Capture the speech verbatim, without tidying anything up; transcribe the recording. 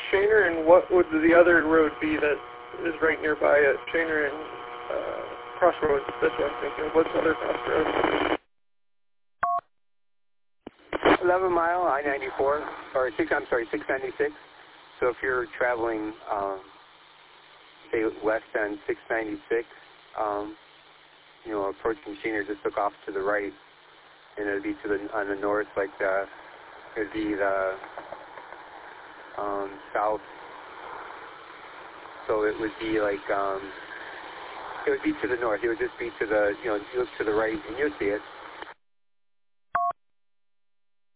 Shaner, and what would the other road be that is right nearby at Shaner and uh, Crossroads? That's what I'm thinking. What's the other crossroads? eleven mile, I ninety-four, or six, I'm sorry, six ninety-six. So if you're traveling, um, say, west on six ninety-six, um, you know, approaching Shaner, just look off to the right, and it would be to the, on the north, like the, it would be the um, south. So it would be like, um, it would be to the north. It would just be to the, you know, you look to the right, and you'll see it.